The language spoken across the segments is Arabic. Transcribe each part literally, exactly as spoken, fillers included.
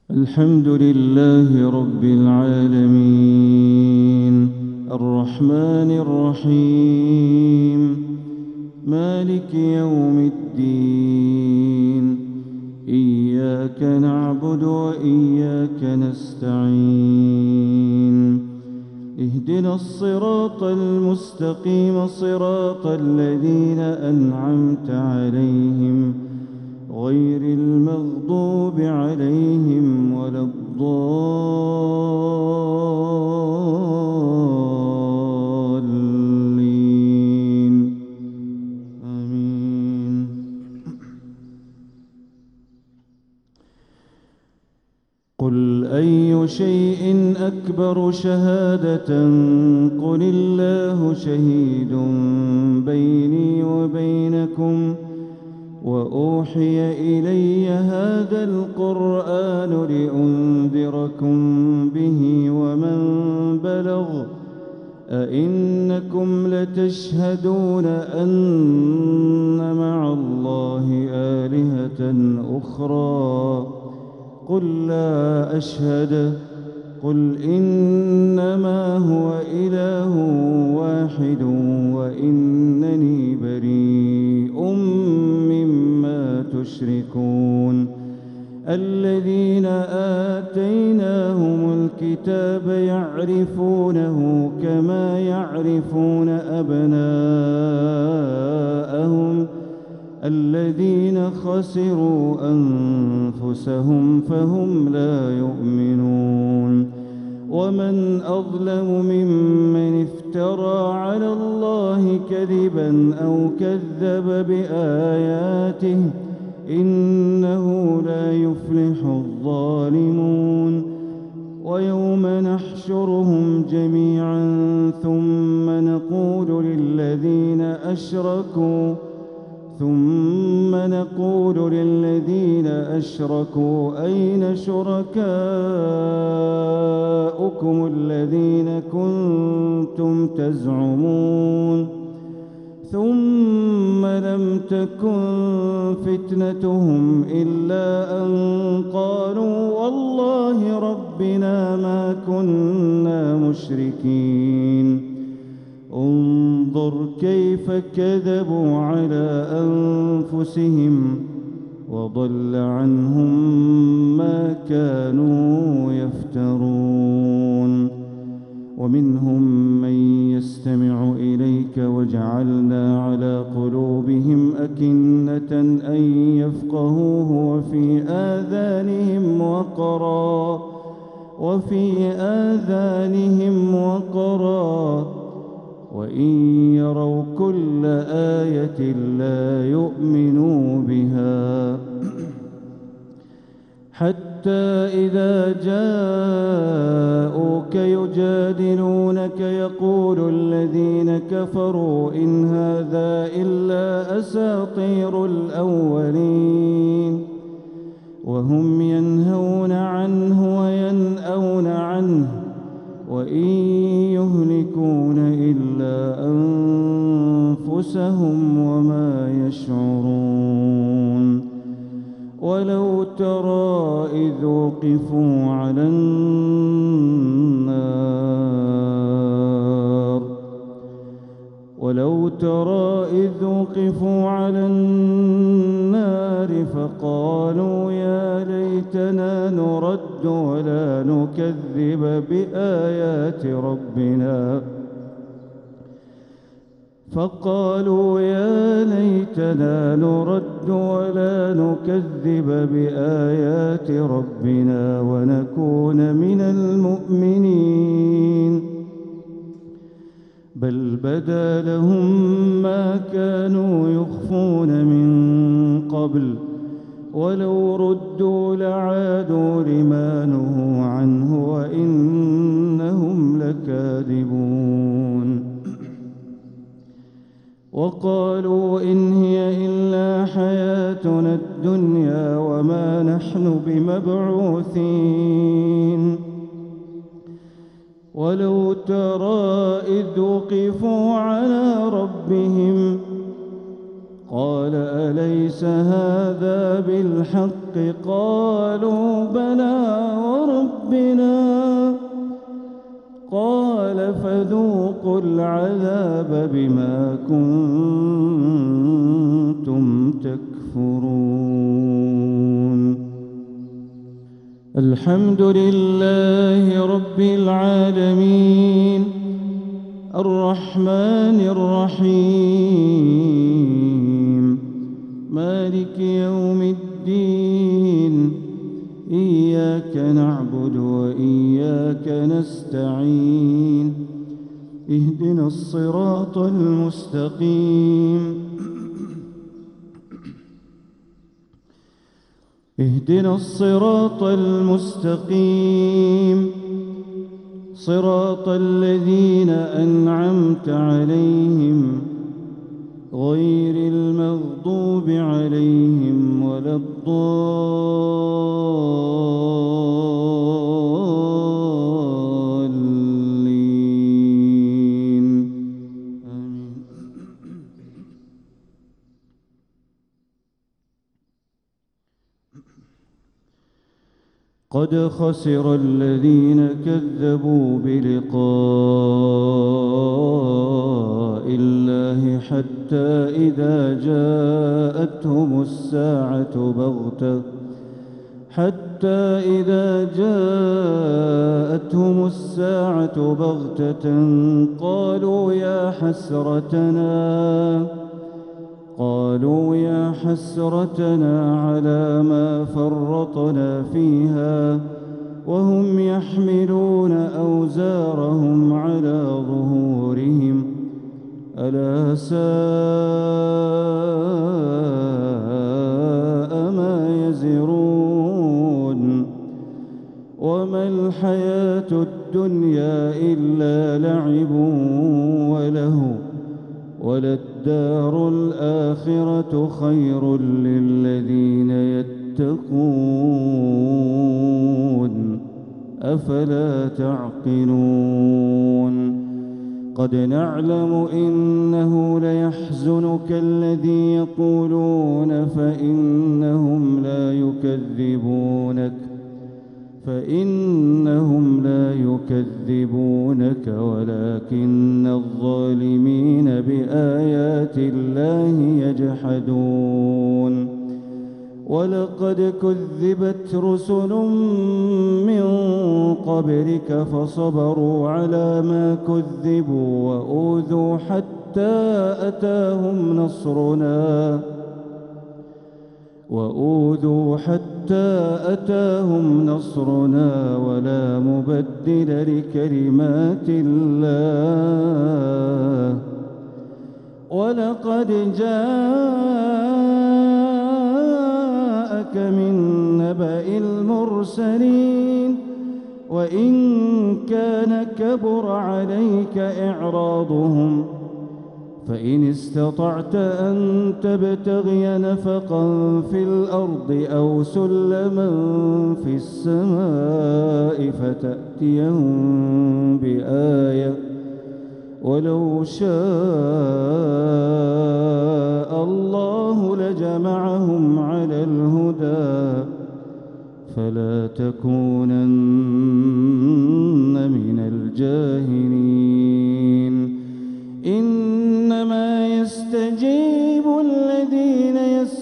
الحمد لله رب العالمين الرحمن الرحيم مالك يوم الدين إياك نعبد وإياك نستعين اهدنا الصراط المستقيم صراط الذين أنعمت عليهم غير المغضوب عليهم ولا الضالين آمين. قل أي شيء أكبر شهادة قل الله شهيد بيني وبينكم وأوحي إلي هذا القرآن لأنذركم به ومن بلغ أئنكم لتشهدون أن مع الله آلهة أخرى قل لا أشهد قل إنما هو إله واحد وإنني بريء مما تشركون الذين آتيناهم الكتاب يعرفونه كما يعرفون أبناءهم الذين خسروا أنفسهم فهم لا يؤمنون ومن أظلم ممن افترى على الله كذبا أو كذب بآياته إنه لا يفلح الظالمون ويوم نحشرهم جميعا ثم نقول للذين أشركوا ثم نقول للذين أشركوا أين شركاؤكم الذين كنتم تزعمون ثم لم تكن فتنتهم إلا أن قالوا والله ربنا ما كنا مشركين انظر كيف كذبوا على أنفسهم وضل عنهم ما كانوا يفترون ومنهم من يستمع إليك وجعلنا على قلوبهم أكنة أن يفقهوه وفي آذانهم وقرا وفي آذانهم وقرا وإن يروا كل آية لا يؤمنوا بها حتى إذا جاءوك يجادلونك يقول الذين كفروا إن هذا إلا أساطير الأولين وهم ينهون عنه وينأون عنه وإن يهلكون إلا أنفسهم وما يشعرون ولو ترى إذ وقفوا على النار ولو ترى إذ وقفوا على النار فقالوا يا ليتنا نرد ولا نكذب بآيات ربنا فقالوا يا ليتنا نرد ولا نكذب بآيات ربنا ونكون من المؤمنين بل بدا لهم ما كانوا يخفون من قبل ولو ردوا لعادوا لما نهوا عنه وإنهم لكاذبون وقالوا إن هي إلا حياتنا الدنيا وما نحن بمبعوثين ولو ترى إذ وقفوا على ربهم قال أليس هذا بالحق قالوا بلى فذوقوا العذاب بما كنتم تكفرون. الحمد لله رب العالمين الرحمن الرحيم مالك يوم الدين إياك نعبد وإياك نستعين اهدنا الصراط المستقيم اهدنا الصراط المستقيم صراط الذين أنعمت عليهم غير المغضوب عليهم ولا الضالين آمين. قد خسر الذين كذبوا بلقاء الله حتى إذا جاءتهم الساعة بغتة حتى إذا جاءتهم الساعة بغتة قالوا يا حسرتنا قالوا يا حسرتنا على ما فرطنا فيها وهم يحملون أوزارهم على ظهورهم ألا ساء ما يزرون. وما الحياة الدنيا إلا لعب وله وللدار الآخرة خير للذين يتقون أفلا تعقلون. قد نعلم إنه ليحزنك الذي يقولون فإنهم لا يكذبونك فإنهم لا يكذبونك ولكن الظالمين بآيات الله يجحدون. ولقد كذبت رسل من قبلك فصبروا على ما كذبوا وأوذوا حتى أتاهم نصرنا وأوذوا حتى أتاهم نصرنا ولا مبدل لكلمات الله. ولقد جاءك من نبأ المرسلين وإن كان كبر عليك إعراضهم فإن استطعت أن تبتغي نفقا في الأرض أو سلما في السماء فتأتيهم بآية ولو شاء الله لجمعهم على الهدى فلا تكونن من الجاهلين. إنما يستجيب الذين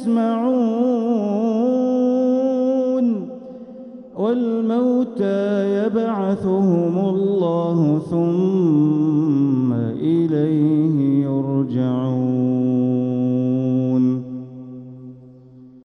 يسمعون والموتى يبعثهم الله ثم